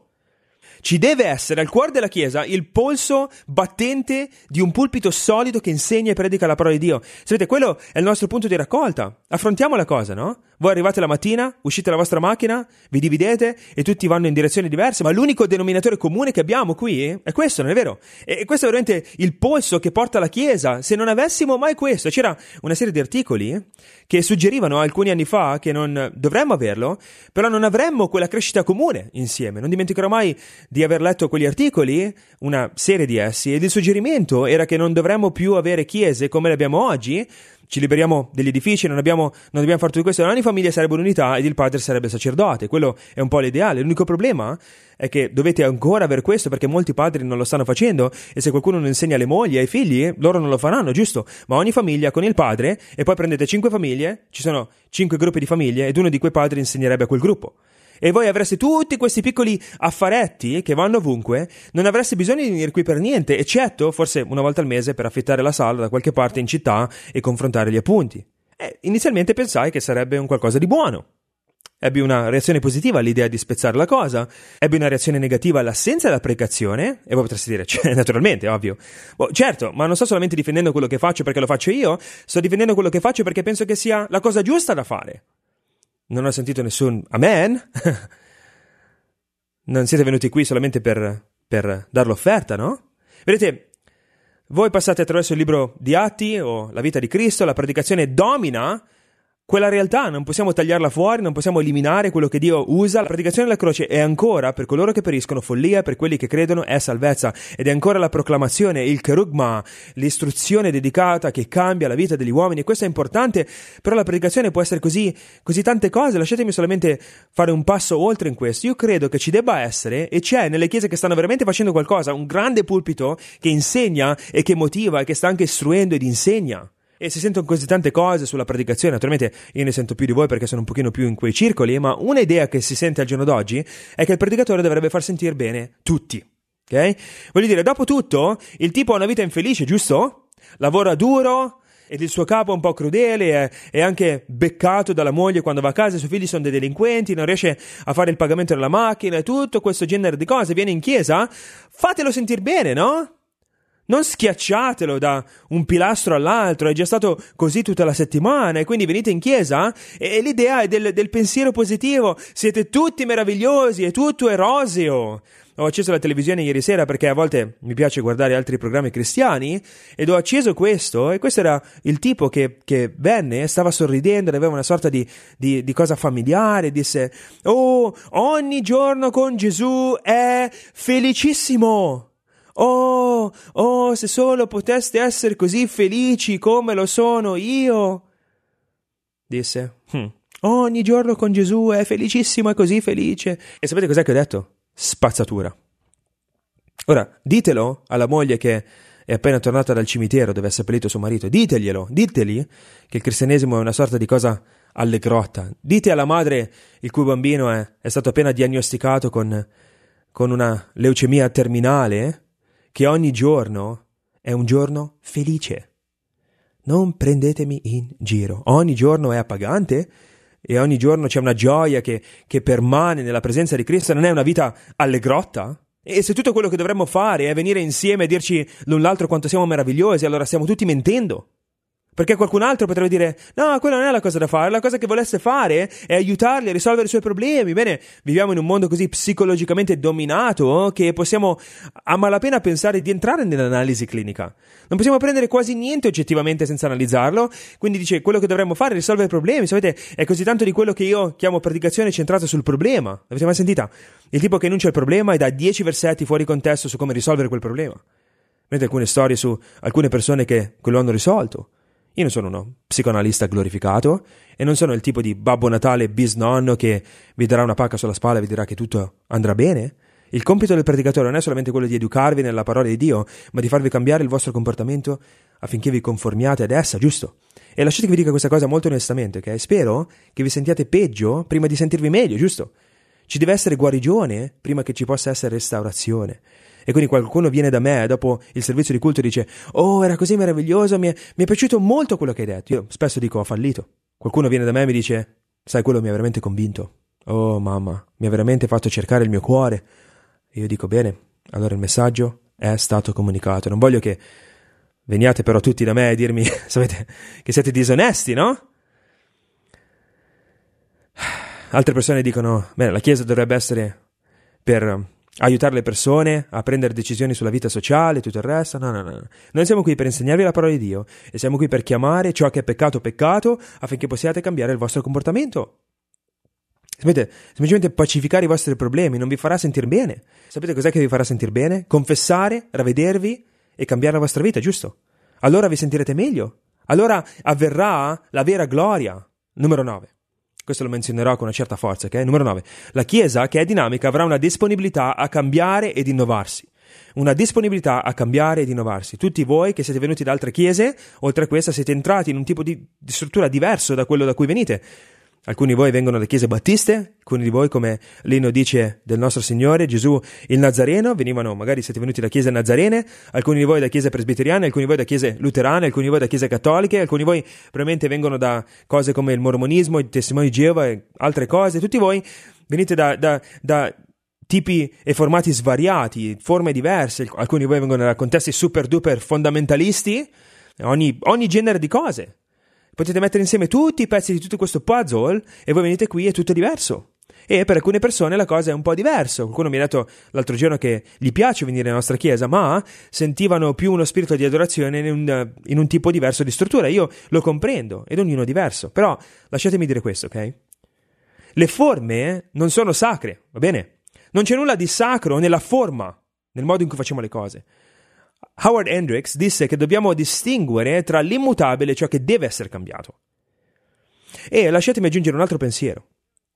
Ci deve essere al cuore della Chiesa il polso battente di un pulpito solido che insegna e predica la parola di Dio. Sapete, quello è il nostro punto di raccolta. Affrontiamo la cosa, no? Voi arrivate la mattina, uscite dalla vostra macchina, vi dividete e tutti vanno in direzioni diverse, ma l'unico denominatore comune che abbiamo qui è questo, non è vero? E questo è veramente il polso che porta la Chiesa. Se non avessimo mai questo, c'era una serie di articoli che suggerivano alcuni anni fa che non dovremmo averlo, però non avremmo quella crescita comune insieme. Non dimenticherò mai di aver letto quegli articoli, una serie di essi, ed il suggerimento era che non dovremmo più avere chiese come le abbiamo oggi. Ci liberiamo degli edifici, non dobbiamo fare tutto questo, ogni famiglia sarebbe un'unità ed il padre sarebbe sacerdote. Quello è un po' l'ideale. L'unico problema è che dovete ancora avere questo, perché molti padri non lo stanno facendo, e se qualcuno non insegna alle mogli e ai figli, loro non lo faranno, giusto? Ma ogni famiglia con il padre, e poi prendete 5 famiglie, ci sono 5 gruppi di famiglie, ed uno di quei padri insegnerebbe a quel gruppo. E voi avreste tutti questi piccoli affaretti che vanno ovunque, non avreste bisogno di venire qui per niente, eccetto forse una volta al mese per affittare la sala da qualche parte in città e confrontare gli appunti. Inizialmente pensai che sarebbe un qualcosa di buono. Ebbi una reazione positiva all'idea di spezzare la cosa, ebbi una reazione negativa all'assenza della predicazione, e voi potreste dire, cioè, naturalmente, ovvio. Certo, ma non sto solamente difendendo quello che faccio perché lo faccio io, sto difendendo quello che faccio perché penso che sia la cosa giusta da fare. Non ho sentito nessun amen? Non siete venuti qui solamente per dar l'offerta, no? Vedete, voi passate attraverso il libro di Atti o la vita di Cristo, la predicazione domina quella realtà, non possiamo tagliarla fuori, non possiamo eliminare quello che Dio usa. La predicazione della croce è ancora, per coloro che periscono, follia, per quelli che credono è salvezza, ed è ancora la proclamazione, il kerugma, l'istruzione dedicata che cambia la vita degli uomini. E questo è importante, però la predicazione può essere così tante cose. Lasciatemi solamente fare un passo oltre in questo. Io credo che ci debba essere, e c'è nelle chiese che stanno veramente facendo qualcosa, un grande pulpito che insegna e che motiva e che sta anche istruendo ed insegna. E si sentono così tante cose sulla predicazione. Naturalmente io ne sento più di voi perché sono un pochino più in quei circoli, ma una idea che si sente al giorno d'oggi è che il predicatore dovrebbe far sentire bene tutti, ok? Voglio dire, dopo tutto, il tipo ha una vita infelice, giusto? Lavora duro ed il suo capo è un po' crudele, è anche beccato dalla moglie quando va a casa, i suoi figli sono dei delinquenti, non riesce a fare il pagamento della macchina e tutto questo genere di cose. Viene in chiesa, fatelo sentire bene, no? Non schiacciatelo da un pilastro all'altro, è già stato così tutta la settimana, e quindi venite in chiesa e l'idea è del pensiero positivo, siete tutti meravigliosi, è tutto è roseo. Ho acceso la televisione ieri sera perché a volte mi piace guardare altri programmi cristiani, ed ho acceso questo, e questo era il tipo che venne, stava sorridendo, aveva una sorta di cosa familiare, disse: «Oh, ogni giorno con Gesù è felicissimo! Oh, se solo poteste essere così felici come lo sono io!» Disse. Ogni giorno con Gesù è felicissimo, è così felice. E sapete cos'è che ho detto? Spazzatura. Ora, ditelo alla moglie che è appena tornata dal cimitero dove ha seppellito suo marito. Ditegli che il cristianesimo è una sorta di cosa allegrotta. Dite alla madre il cui bambino è stato appena diagnosticato con una leucemia terminale, che ogni giorno è un giorno felice. Non prendetemi in giro. Ogni giorno è appagante e ogni giorno c'è una gioia che permane nella presenza di Cristo. Non è una vita allegrotta? E se tutto quello che dovremmo fare è venire insieme e dirci l'un l'altro quanto siamo meravigliosi, allora stiamo tutti mentendo. Perché qualcun altro potrebbe dire: no, quella non è la cosa da fare, la cosa che volesse fare è aiutarli a risolvere i suoi problemi. Bene, viviamo in un mondo così psicologicamente dominato che possiamo a malapena pensare di entrare nell'analisi clinica. Non possiamo prendere quasi niente oggettivamente senza analizzarlo, quindi dice quello che dovremmo fare è risolvere i problemi. Sapete, è così tanto di quello che io chiamo predicazione centrata sul problema. L'avete mai sentita? Il tipo che enuncia il problema e dà 10 versetti fuori contesto su come risolvere quel problema. Vedete alcune storie su alcune persone che lo hanno risolto. Io non sono uno psicoanalista glorificato e non sono il tipo di Babbo Natale bisnonno che vi darà una pacca sulla spalla e vi dirà che tutto andrà bene. Il compito del predicatore non è solamente quello di educarvi nella parola di Dio, ma di farvi cambiare il vostro comportamento affinché vi conformiate ad essa, giusto? E lasciate che vi dica questa cosa molto onestamente, ok? Spero che vi sentiate peggio prima di sentirvi meglio, giusto? Ci deve essere guarigione prima che ci possa essere restaurazione. E quindi qualcuno viene da me dopo il servizio di culto e dice: oh, era così meraviglioso, mi è piaciuto molto quello che hai detto. Io spesso dico: ho fallito. Qualcuno viene da me e mi dice: sai, quello mi ha veramente convinto. Oh mamma, mi ha veramente fatto cercare il mio cuore. E io dico: bene, allora il messaggio è stato comunicato. Non voglio che veniate però tutti da me a dirmi, sapete, che siete disonesti, no? Altre persone dicono: bene, la Chiesa dovrebbe essere per aiutare le persone a prendere decisioni sulla vita sociale e tutto il resto. No. Noi siamo qui per insegnarvi la parola di Dio e siamo qui per chiamare ciò che è peccato affinché possiate cambiare il vostro comportamento. Sapete, semplicemente pacificare i vostri problemi non vi farà sentire bene. Sapete cos'è che vi farà sentire bene? Confessare, ravvedervi e cambiare la vostra vita, giusto? Allora vi sentirete meglio. Allora avverrà la vera gloria. Numero 9. Questo lo menzionerò con una certa forza, ok? Numero 9. La Chiesa, che è dinamica, avrà una disponibilità a cambiare ed innovarsi. Una disponibilità a cambiare ed innovarsi. Tutti voi che siete venuti da altre chiese, oltre a questa, siete entrati in un tipo di struttura diverso da quello da cui venite. Alcuni di voi vengono da chiese battiste, alcuni di voi, come l'inno dice del nostro Signore Gesù il Nazareno, venivano, magari siete venuti da chiese nazarene, alcuni di voi da chiese presbiteriane, alcuni di voi da chiese luterane, alcuni di voi da chiese cattoliche, alcuni di voi probabilmente vengono da cose come il mormonismo, i testimoni di Geova e altre cose. Tutti voi venite da tipi e formati svariati, forme diverse, alcuni di voi vengono da contesti super duper fondamentalisti, ogni genere di cose. Potete mettere insieme tutti i pezzi di tutto questo puzzle e voi venite qui e tutto è diverso. E per alcune persone la cosa è un po' diversa. Qualcuno mi ha detto l'altro giorno che gli piace venire nella nostra chiesa, ma sentivano più uno spirito di adorazione in un tipo diverso di struttura. Io lo comprendo, ed ognuno è diverso. Però lasciatemi dire questo, ok? Le forme non sono sacre, va bene? Non c'è nulla di sacro nella forma, nel modo in cui facciamo le cose. Howard Hendricks disse che dobbiamo distinguere tra l'immutabile e ciò che deve essere cambiato. E lasciatemi aggiungere un altro pensiero.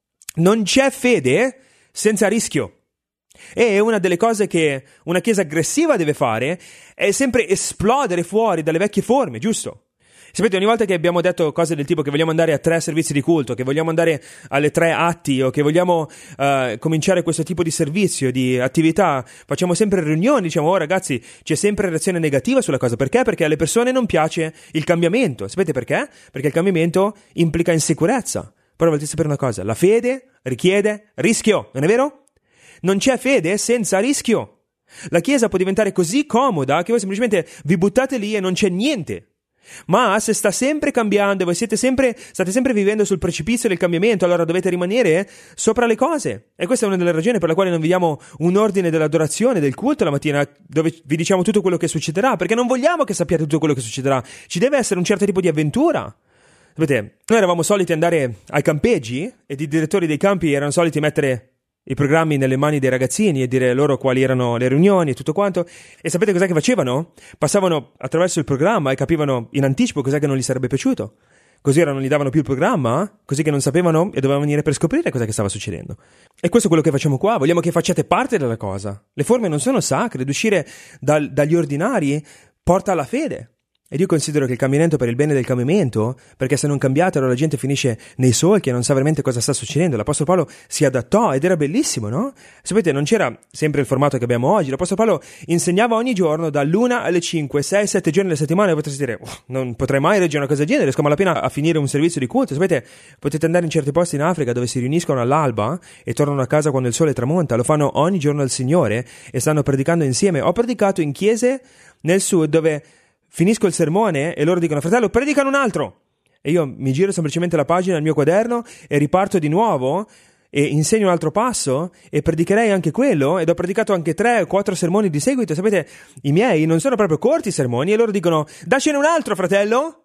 Non c'è fede senza rischio. E una delle cose che una chiesa aggressiva deve fare è sempre esplodere fuori dalle vecchie forme, giusto? Sapete, ogni volta che abbiamo detto cose del tipo che vogliamo andare a 3 servizi di culto, che vogliamo andare alle 3 atti o che vogliamo cominciare questo tipo di servizio, di attività, facciamo sempre riunioni, diciamo, oh ragazzi, c'è sempre reazione negativa sulla cosa. Perché? Perché alle persone non piace il cambiamento. Sapete perché? Perché il cambiamento implica insicurezza. Però volete sapere una cosa, la fede richiede rischio, non è vero? Non c'è fede senza rischio. La chiesa può diventare così comoda che voi semplicemente vi buttate lì e non c'è niente. Ma se sta sempre cambiando e voi state sempre vivendo sul precipizio del cambiamento, allora dovete rimanere sopra le cose. E questa è una delle ragioni per la quale non viviamo un ordine dell'adorazione, del culto la mattina, dove vi diciamo tutto quello che succederà, perché non vogliamo che sappiate tutto quello che succederà. Ci deve essere un certo tipo di avventura. Sapete, noi eravamo soliti andare ai campeggi e i direttori dei campi erano soliti mettere i programmi nelle mani dei ragazzini e dire loro quali erano le riunioni e tutto quanto. E sapete cos'è che facevano? Passavano attraverso il programma e capivano in anticipo cos'è che non gli sarebbe piaciuto. Così ora non gli davano più il programma, così che non sapevano e dovevano venire per scoprire cos'è che stava succedendo. E questo è quello che facciamo qua. Vogliamo che facciate parte della cosa. Le forme non sono sacre, ed uscire dagli ordinari porta alla fede. Ed io considero che il cambiamento per il bene del cambiamento, perché se non cambiate allora la gente finisce nei solchi e non sa veramente cosa sta succedendo. L'Apostolo Paolo si adattò ed era bellissimo, no? Sapete, non c'era sempre il formato che abbiamo oggi. L'Apostolo Paolo insegnava ogni giorno dall'1 alle 5, 6, 7 giorni alla settimana e potreste dire, non potrei mai leggere una cosa del genere, riesco malapena a finire un servizio di culto. Sapete, potete andare in certi posti in Africa dove si riuniscono all'alba e tornano a casa quando il sole tramonta, lo fanno ogni giorno al Signore e stanno predicando insieme. Ho predicato in chiese nel sud dove finisco il sermone e loro dicono, fratello, predicano un altro. E io mi giro semplicemente la pagina del mio quaderno e riparto di nuovo e insegno un altro passo e predicherei anche quello, ed ho predicato anche 3 o 4 sermoni di seguito. Sapete, i miei non sono proprio corti i sermoni e loro dicono, dacene un altro, fratello.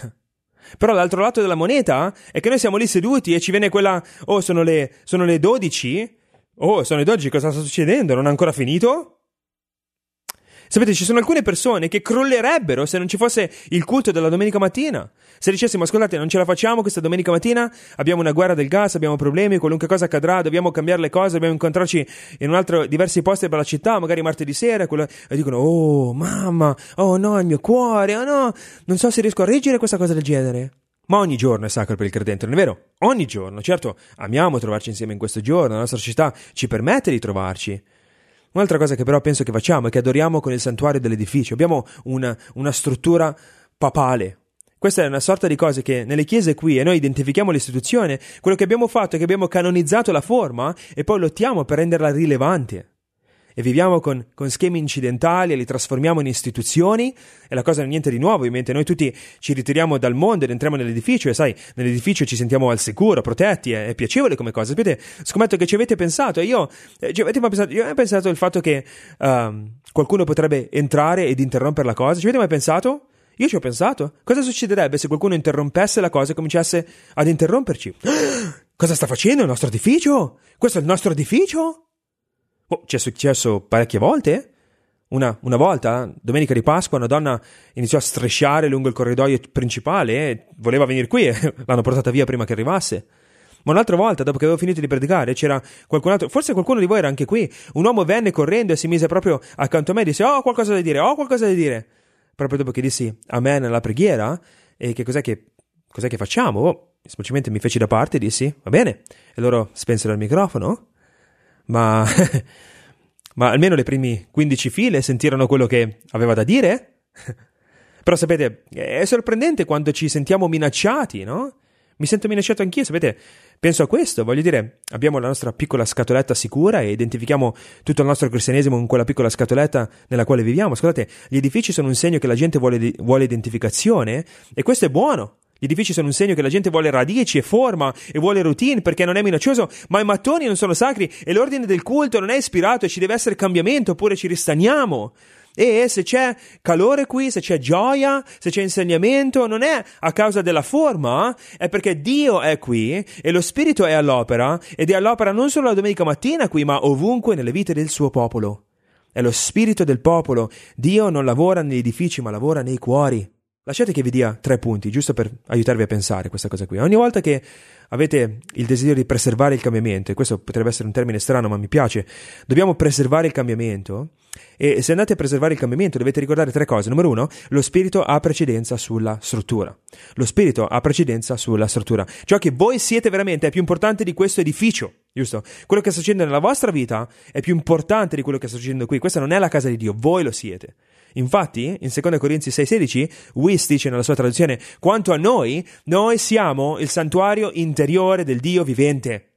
Però l'altro lato della moneta è che noi siamo lì seduti e ci viene quella, oh, sono le 12? Oh, sono le 12, cosa sta succedendo? Non è ancora finito? Sapete, ci sono alcune persone che crollerebbero se non ci fosse il culto della domenica mattina. Se dicessimo, ascoltate, non ce la facciamo questa domenica mattina, abbiamo una guerra del gas, abbiamo problemi, qualunque cosa accadrà, dobbiamo cambiare le cose, dobbiamo incontrarci in diversi posti per la città, magari martedì sera, e dicono, oh mamma, oh no, il mio cuore, oh no, non so se riesco a reggere questa cosa del genere. Ma ogni giorno è sacro per il credente, non è vero? Ogni giorno, certo, amiamo trovarci insieme in questo giorno, la nostra città ci permette di trovarci. Un'altra cosa che però penso che facciamo è che adoriamo con il santuario dell'edificio. Abbiamo una struttura papale. Questa è una sorta di cose che nelle chiese qui, e noi identifichiamo l'istituzione, quello che abbiamo fatto è che abbiamo canonizzato la forma e poi lottiamo per renderla rilevante. E viviamo con schemi incidentali e li trasformiamo in istituzioni, e la cosa non è niente di nuovo. Ovviamente noi tutti ci ritiriamo dal mondo ed entriamo nell'edificio, e sai, nell'edificio ci sentiamo al sicuro, protetti, è piacevole come cosa. Sapete, scommetto che ci avete pensato, io ho pensato il fatto che qualcuno potrebbe entrare ed interrompere la cosa. Ci avete mai pensato? Io ci ho pensato. Cosa succederebbe se qualcuno interrompesse la cosa e cominciasse ad interromperci? Cosa sta facendo il nostro edificio? Questo è il nostro edificio? Oh, ci è successo parecchie volte. Una volta, domenica di Pasqua, una donna iniziò a strisciare lungo il corridoio principale e voleva venire qui e l'hanno portata via prima che arrivasse. Ma un'altra volta, dopo che avevo finito di predicare, c'era qualcun altro, forse qualcuno di voi era anche qui, un uomo venne correndo e si mise proprio accanto a me e disse, ho qualcosa da dire. Proprio dopo che dissi amen alla preghiera, e che cos'è che facciamo? semplicemente mi feci da parte e dissi, va bene, e loro spensero il microfono, ma almeno le primi 15 file sentirono quello che aveva da dire. Però sapete, è sorprendente quando ci sentiamo minacciati, no? Mi sento minacciato anch'io, sapete, penso a questo, voglio dire, abbiamo la nostra piccola scatoletta sicura e identifichiamo tutto il nostro cristianesimo in quella piccola scatoletta nella quale viviamo. Scusate, gli edifici sono un segno che la gente vuole identificazione e questo è buono. Gli edifici sono un segno che la gente vuole radici e forma e vuole routine perché non è minaccioso, ma i mattoni non sono sacri e l'ordine del culto non è ispirato e ci deve essere cambiamento oppure ci ristagniamo. E se c'è calore qui, se c'è gioia, se c'è insegnamento, non è a causa della forma, è perché Dio è qui e lo Spirito è all'opera ed è all'opera non solo la domenica mattina qui, ma ovunque nelle vite del suo popolo. È lo Spirito del popolo. Dio non lavora negli edifici, ma lavora nei cuori. Lasciate che vi dia 3 punti, giusto per aiutarvi a pensare questa cosa qui. Ogni volta che avete il desiderio di preservare il cambiamento, e questo potrebbe essere un termine strano ma mi piace, dobbiamo preservare il cambiamento, e se andate a preservare il cambiamento dovete ricordare 3 cose. Numero 1, lo Spirito ha precedenza sulla struttura. Lo Spirito ha precedenza sulla struttura. Ciò che voi siete veramente è più importante di questo edificio, giusto? Quello che sta succedendo nella vostra vita è più importante di quello che sta succedendo qui. Questa non è la casa di Dio, voi lo siete. Infatti, in 2 Corinzi 6,16, Wyss dice nella sua traduzione, quanto a noi siamo il santuario interiore del Dio vivente.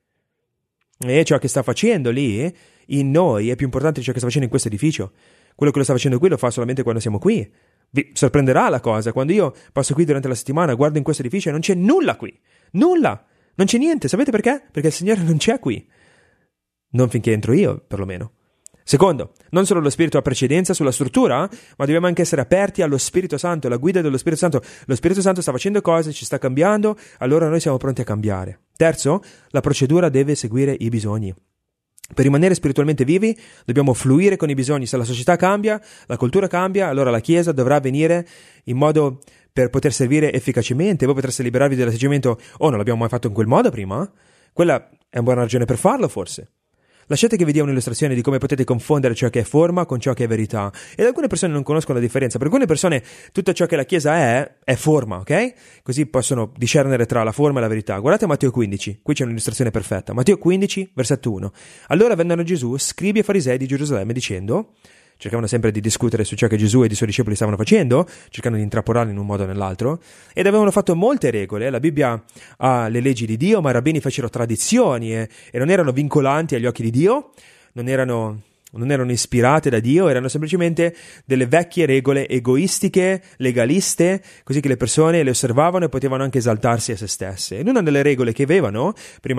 E ciò che sta facendo lì, in noi, è più importante di ciò che sta facendo in questo edificio. Quello che lo sta facendo qui lo fa solamente quando siamo qui. Vi sorprenderà la cosa, quando io passo qui durante la settimana, guardo in questo edificio e non c'è nulla qui. Nulla! Non c'è niente, sapete perché? Perché il Signore non c'è qui. Non finché entro io, perlomeno. Secondo, non solo lo Spirito ha precedenza sulla struttura, ma dobbiamo anche essere aperti allo Spirito Santo, alla guida dello Spirito Santo. Lo Spirito Santo sta facendo cose, ci sta cambiando, allora noi siamo pronti a cambiare. Terzo, la procedura deve seguire i bisogni. Per rimanere spiritualmente vivi dobbiamo fluire con i bisogni. Se la società cambia, la cultura cambia, allora la Chiesa dovrà venire in modo per poter servire efficacemente. Voi potreste liberarvi dell'atteggiamento, non l'abbiamo mai fatto in quel modo prima? Quella è una buona ragione per farlo, forse. Lasciate che vi dia un'illustrazione di come potete confondere ciò che è forma con ciò che è verità. Ed alcune persone non conoscono la differenza. Per alcune persone tutto ciò che la Chiesa è forma, ok? Così possono discernere tra la forma e la verità. Guardate Matteo 15, qui c'è un'illustrazione perfetta. Matteo 15, versetto 1. Allora vennero a Gesù scribi e farisei di Gerusalemme dicendo... Cercavano sempre di discutere su ciò che Gesù e i suoi discepoli stavano facendo, cercando di intrappolarli in un modo o nell'altro, ed avevano fatto molte regole. La Bibbia ha le leggi di Dio, ma i rabbini fecero tradizioni e non erano vincolanti agli occhi di Dio, non erano ispirate da Dio, erano semplicemente delle vecchie regole egoistiche, legaliste, così che le persone le osservavano e potevano anche esaltarsi a se stesse. E una delle regole che avevano,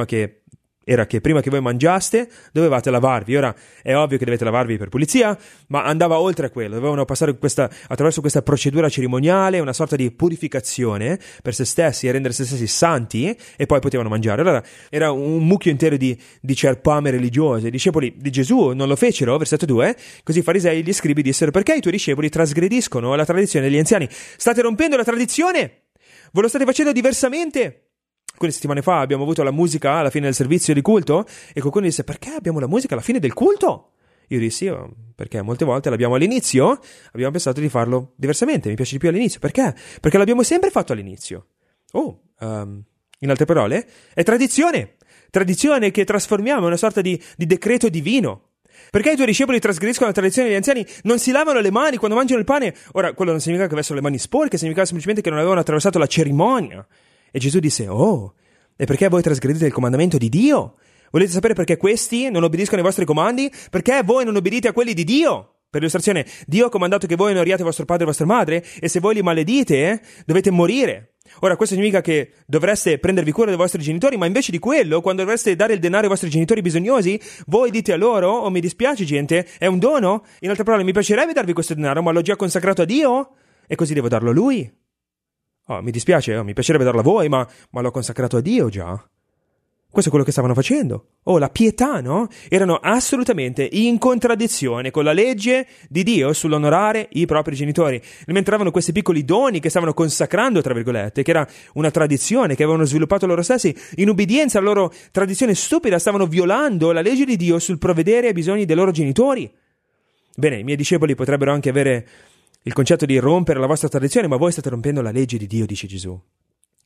era che prima che voi mangiaste dovevate lavarvi. Ora è ovvio che dovete lavarvi per pulizia, ma andava oltre a quello. Dovevano passare attraverso questa procedura cerimoniale, una sorta di purificazione per se stessi e rendere se stessi santi, e poi potevano mangiare. Allora era un mucchio intero di cerpame religiose. I discepoli di Gesù non lo fecero, versetto 2, così i farisei e gli scribi dissero: perché i tuoi discepoli trasgrediscono la tradizione degli anziani? State rompendo la tradizione? Voi lo state facendo diversamente? Alcune settimane fa abbiamo avuto la musica alla fine del servizio di culto e qualcuno disse: perché abbiamo la musica alla fine del culto? Io dissi: perché molte volte l'abbiamo all'inizio, abbiamo pensato di farlo diversamente, mi piace di più all'inizio. Perché? Perché l'abbiamo sempre fatto all'inizio. In altre parole, è tradizione che trasformiamo in una sorta di decreto divino. Perché i tuoi discepoli trasgrediscono la tradizione degli anziani? Non si lavano le mani quando mangiano il pane. Ora, quello non significa che avessero le mani sporche, significa semplicemente che non avevano attraversato la cerimonia. E Gesù disse: e perché voi trasgredite il comandamento di Dio? Volete sapere perché questi non obbediscono ai vostri comandi? Perché voi non obbedite a quelli di Dio? Per illustrazione, Dio ha comandato che voi onoriate vostro padre e vostra madre, e se voi li maledite, dovete morire. Ora, questo significa che dovreste prendervi cura dei vostri genitori, ma invece di quello, quando dovreste dare il denaro ai vostri genitori bisognosi, voi dite a loro: mi dispiace gente, è un dono? In altre parole, mi piacerebbe darvi questo denaro, ma l'ho già consacrato a Dio, e così devo darlo a Lui. Mi dispiace, mi piacerebbe darlo a voi, ma l'ho consacrato a Dio già. Questo è quello che stavano facendo. La pietà, no? Erano assolutamente in contraddizione con la legge di Dio sull'onorare i propri genitori. Mentre avevano questi piccoli doni che stavano consacrando, tra virgolette, che era una tradizione che avevano sviluppato loro stessi, in ubbidienza alla loro tradizione stupida, stavano violando la legge di Dio sul provvedere ai bisogni dei loro genitori. Bene, i miei discepoli potrebbero anche avere il concetto di rompere la vostra tradizione, ma voi state rompendo la legge di Dio, dice Gesù.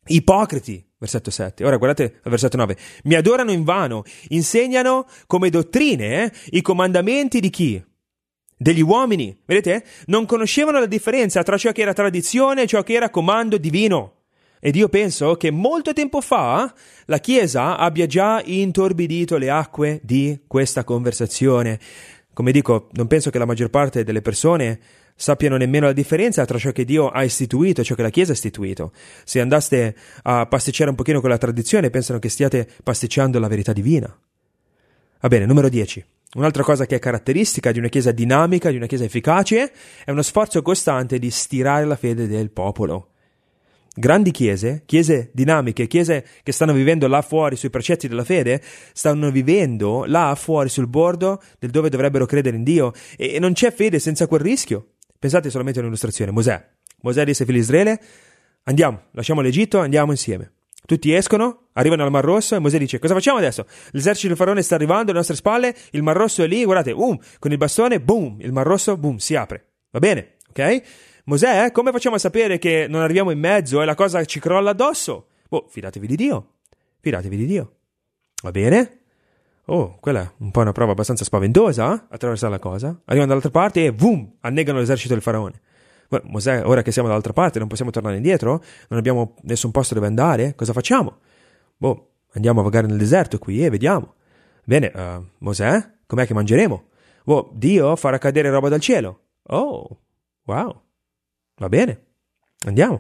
Ipocriti, versetto 7. Ora guardate al versetto 9. Mi adorano invano, insegnano come dottrine i comandamenti di chi? Degli uomini. Vedete? Non conoscevano la differenza tra ciò che era tradizione e ciò che era comando divino. Ed io penso che molto tempo fa la Chiesa abbia già intorbidito le acque di questa conversazione. Come dico, non penso che la maggior parte delle persone sappiano nemmeno la differenza tra ciò che Dio ha istituito e ciò che la Chiesa ha istituito. Se andaste a pasticciare un pochino con la tradizione, pensano che stiate pasticciando la verità divina. Va bene, numero 10. Un'altra cosa che è caratteristica di una Chiesa dinamica, di una Chiesa efficace, è uno sforzo costante di stirare la fede del popolo. Grandi chiese dinamiche, chiese che stanno vivendo là fuori sui precetti della fede, stanno vivendo là fuori sul bordo del dove dovrebbero credere in Dio, e non c'è fede senza quel rischio. Pensate solamente a un'illustrazione. Mosè disse ai figli di Israele: andiamo, lasciamo l'Egitto, andiamo insieme. Tutti escono, arrivano al Mar Rosso e Mosè dice: cosa facciamo adesso? L'esercito del faraone sta arrivando alle nostre spalle, il Mar Rosso è lì, guardate, con il bastone, boom, il Mar Rosso, boom, si apre. Va bene, ok? Mosè, come facciamo a sapere che non arriviamo in mezzo e la cosa ci crolla addosso? Fidatevi di Dio. Va bene? Quella è un po' una prova abbastanza spaventosa, attraversare la cosa. Arrivano dall'altra parte e boom, annegano l'esercito del faraone. Mosè, ora che siamo dall'altra parte, non possiamo tornare indietro? Non abbiamo nessun posto dove andare? Cosa facciamo? Andiamo a vagare nel deserto qui e vediamo. Bene, Mosè, com'è che mangeremo? Dio farà cadere roba dal cielo. Oh, wow. Va bene, andiamo.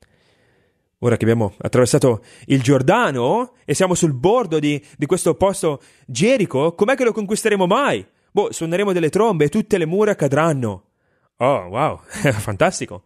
Ora che abbiamo attraversato il Giordano e siamo sul bordo di questo posto Gerico, com'è che lo conquisteremo mai? Suoneremo delle trombe e tutte le mura cadranno. Oh, wow, fantastico.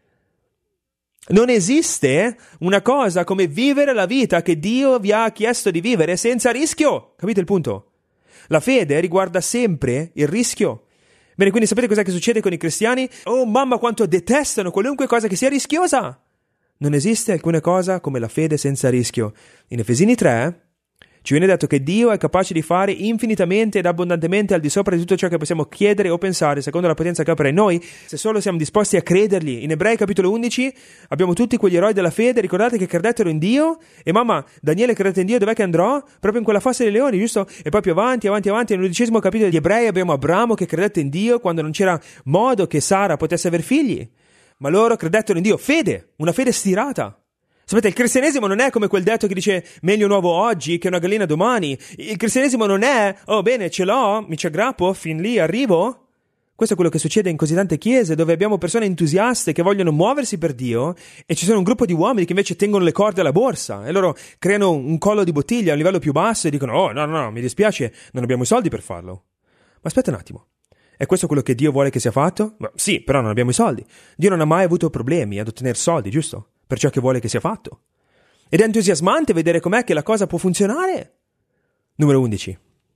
Non esiste una cosa come vivere la vita che Dio vi ha chiesto di vivere senza rischio. Capite il punto? La fede riguarda sempre il rischio. Bene, quindi sapete cos'è che succede con i cristiani? Oh mamma, quanto detestano qualunque cosa che sia rischiosa! Non esiste alcuna cosa come la fede senza rischio. In Efesini 3 ci viene detto che Dio è capace di fare infinitamente ed abbondantemente al di sopra di tutto ciò che possiamo chiedere o pensare, secondo la potenza che opera in noi, se solo siamo disposti a credergli. In Ebrei capitolo 11 abbiamo tutti quegli eroi della fede, ricordate, che credettero in Dio? E mamma, Daniele credette in Dio, dov'è che andrò? Proprio in quella fossa dei leoni, giusto? E poi più avanti, nell'11° capitolo di Ebrei abbiamo Abramo che credette in Dio quando non c'era modo che Sara potesse aver figli. Ma loro credettero in Dio. Fede, una fede stirata. Sapete, il cristianesimo non è come quel detto che dice meglio un uovo oggi che una gallina domani. Il cristianesimo non è, oh bene, ce l'ho, mi ci aggrappo, fin lì arrivo. Questo è quello che succede in così tante chiese, dove abbiamo persone entusiaste che vogliono muoversi per Dio, e ci sono un gruppo di uomini che invece tengono le corde alla borsa, e loro creano un collo di bottiglia a un livello più basso e dicono: oh no, mi dispiace, non abbiamo i soldi per farlo. Ma aspetta un attimo. È questo quello che Dio vuole che sia fatto? Sì, però non abbiamo i soldi. Dio non ha mai avuto problemi ad ottenere soldi, giusto? Per ciò che vuole che sia fatto. Ed è entusiasmante vedere com'è che la cosa può funzionare. Numero 11.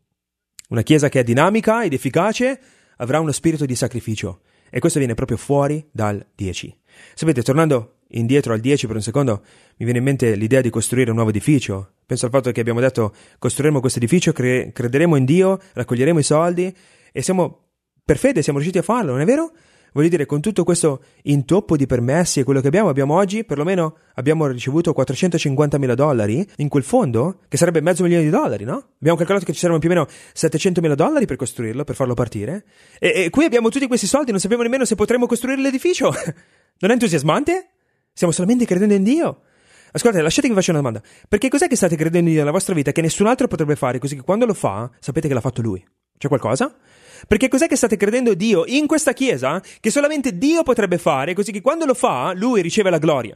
Una chiesa che è dinamica ed efficace avrà uno spirito di sacrificio. E questo viene proprio fuori dal 10. Sapete, tornando indietro al 10 per un secondo, mi viene in mente l'idea di costruire un nuovo edificio. Penso al fatto che abbiamo detto: costruiremo questo edificio, crederemo in Dio, raccoglieremo i soldi, e per fede siamo riusciti a farlo, non è vero? Voglio dire, con tutto questo intoppo di permessi e quello che abbiamo oggi, perlomeno abbiamo ricevuto $450.000 in quel fondo, che sarebbe $500,000, no? Abbiamo calcolato che ci sarebbero più o meno $700.000 per costruirlo, per farlo partire. E qui abbiamo tutti questi soldi, non sappiamo nemmeno se potremo costruire l'edificio. Non è entusiasmante? Stiamo solamente credendo in Dio. Ascoltate, lasciate che vi faccia una domanda. Perché cos'è che state credendo in Dio nella vostra vita che nessun altro potrebbe fare, così che quando lo fa, sapete che l'ha fatto Lui? C'è qualcosa? Perché cos'è che state credendo Dio in questa chiesa che solamente Dio potrebbe fare, così che quando lo fa, Lui riceve la gloria?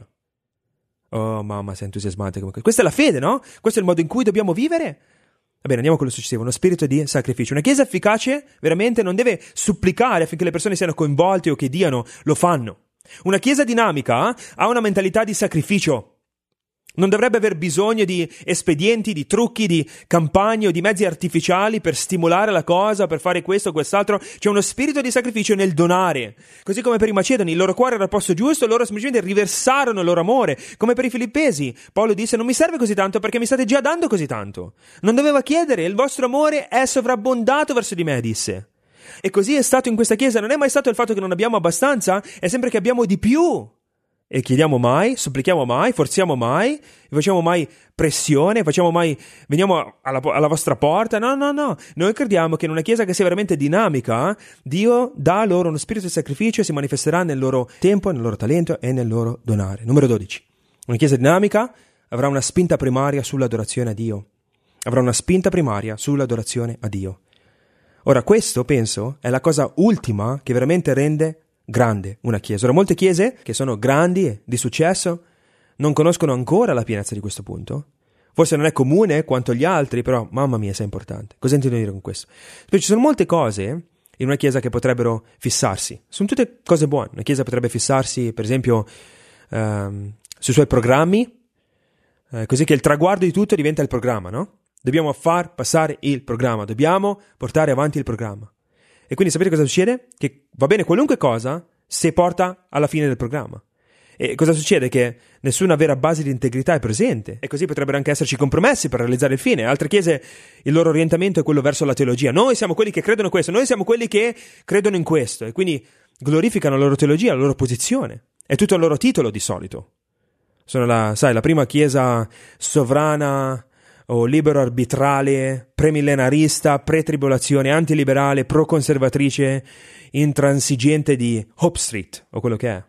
Oh mamma, sei entusiasmante. Questa è la fede, no? Questo è il modo in cui dobbiamo vivere? Va bene, andiamo a quello successivo, uno spirito di sacrificio. Una chiesa efficace veramente non deve supplicare affinché le persone siano coinvolte o che diano, lo fanno. Una chiesa dinamica ha una mentalità di sacrificio. Non dovrebbe aver bisogno di espedienti, di trucchi, di campagne o di mezzi artificiali per stimolare la cosa, per fare questo o quest'altro. C'è uno spirito di sacrificio nel donare. Così come per i Macedoni, il loro cuore era al posto giusto, loro semplicemente riversarono il loro amore. Come per i Filippesi, Paolo disse: non mi serve così tanto perché mi state già dando così tanto. Non doveva chiedere, il vostro amore è sovrabbondato verso di me, disse. E così è stato in questa chiesa. Non è mai stato il fatto che non abbiamo abbastanza, è sempre che abbiamo di più. e chiediamo mai, supplichiamo mai, forziamo mai, facciamo mai pressione, veniamo alla vostra porta. No. Noi crediamo che in una chiesa che sia veramente dinamica, Dio dà loro uno spirito di sacrificio e si manifesterà nel loro tempo, nel loro talento e nel loro donare. Numero 12. Una chiesa dinamica avrà una spinta primaria sull'adorazione a Dio. Avrà una spinta primaria sull'adorazione a Dio. Ora, questo, penso, è la cosa ultima che veramente rende grande una chiesa. Ora, molte chiese che sono grandi e di successo non conoscono ancora la pienezza di questo punto. Forse non è comune quanto gli altri, però mamma mia, è importante. Cosa intendo dire con questo? Perché ci sono molte cose in una chiesa che potrebbero fissarsi. Sono tutte cose buone. Una chiesa potrebbe fissarsi, per esempio, sui suoi programmi, così che il traguardo di tutto diventa il programma, no? Dobbiamo far passare il programma, dobbiamo portare avanti il programma. E quindi sapete cosa succede? Che va bene qualunque cosa se porta alla fine del programma. E cosa succede? Che nessuna vera base di integrità è presente. E così potrebbero anche esserci compromessi per realizzare il fine. Altre chiese, il loro orientamento è quello verso la teologia. Noi siamo quelli che credono questo, noi siamo quelli che credono in questo. E quindi glorificano la loro teologia, la loro posizione. È tutto il loro titolo di solito. Sono la prima chiesa sovrana o libero arbitrale, premillenarista, pre-tribolazione, antiliberale, pro-conservatrice, intransigente di Hope Street, o quello che è.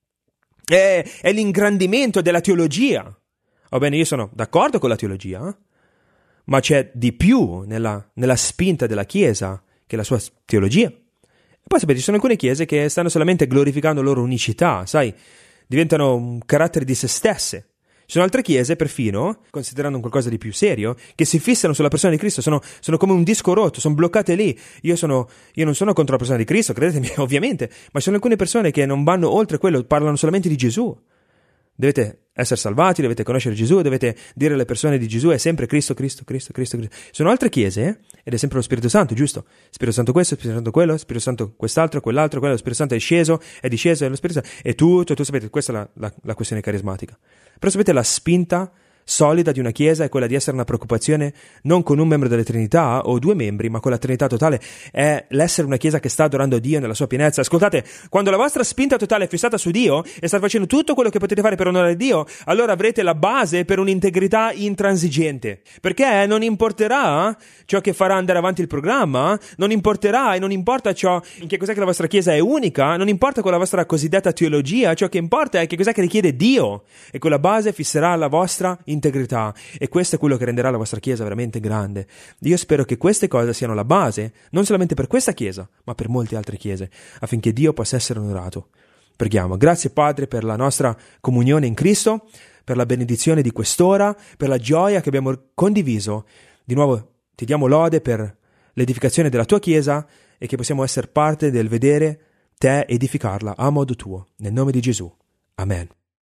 È l'ingrandimento della teologia. Va bene, io sono d'accordo con la teologia, ma c'è di più nella spinta della Chiesa che la sua teologia. E poi sapete, ci sono alcune chiese che stanno solamente glorificando la loro unicità, sai, diventano un carattere di se stesse. Ci sono altre chiese, perfino, considerando un qualcosa di più serio, che si fissano sulla persona di Cristo, sono come un disco rotto, sono bloccate lì. Io non sono contro la persona di Cristo, credetemi, ovviamente, ma ci sono alcune persone che non vanno oltre quello, parlano solamente di Gesù. Dovete essere salvati, dovete conoscere Gesù, dovete dire alle persone di Gesù è sempre Cristo. Sono altre chiese, ed è sempre lo Spirito Santo, giusto? Spirito Santo questo, Spirito Santo quello, Spirito Santo quest'altro, quell'altro, quello, lo Spirito Santo è disceso, è lo Spirito Santo, e tutto, sapete, questa è la questione carismatica. Però sapete, la spinta solida di una chiesa è quella di essere una preoccupazione non con un membro della Trinità o due membri, ma con la Trinità totale. È l'essere una chiesa che sta adorando Dio nella sua pienezza. Ascoltate, quando la vostra spinta totale è fissata su Dio e state facendo tutto quello che potete fare per onorare Dio, allora avrete la base per un'integrità intransigente, perché non importerà ciò che farà andare avanti il programma, non importerà e non importa ciò in che cos'è che la vostra chiesa è unica, non importa con la vostra cosiddetta teologia, ciò che importa è che cos'è che richiede Dio, e quella base fisserà la vostra integrità, e questo è quello che renderà la vostra chiesa veramente grande. Io spero che queste cose siano la base non solamente per questa chiesa, ma per molte altre chiese, affinché Dio possa essere onorato. Preghiamo. Grazie Padre per la nostra comunione in Cristo, per la benedizione di quest'ora, per la gioia che abbiamo condiviso. Di nuovo ti diamo lode per l'edificazione della tua chiesa e che possiamo essere parte del vedere te edificarla a modo tuo. Nel nome di Gesù. Amen.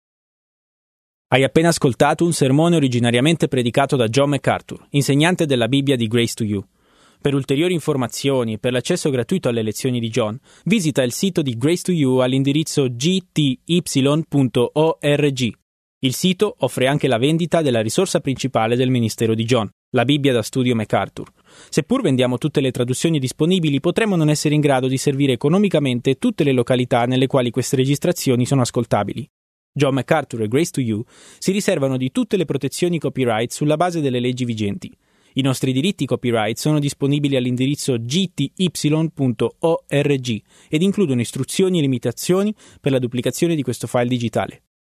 Hai appena ascoltato un sermone originariamente predicato da John MacArthur, insegnante della Bibbia di Grace to You. Per ulteriori informazioni e per l'accesso gratuito alle lezioni di John, visita il sito di Grace to You all'indirizzo gty.org. Il sito offre anche la vendita della risorsa principale del ministero di John, la Bibbia da studio MacArthur. Seppur vendiamo tutte le traduzioni disponibili, potremmo non essere in grado di servire economicamente tutte le località nelle quali queste registrazioni sono ascoltabili. John MacArthur e Grace to You si riservano di tutte le protezioni copyright sulla base delle leggi vigenti. I nostri diritti copyright sono disponibili all'indirizzo gty.org ed includono istruzioni e limitazioni per la duplicazione di questo file digitale.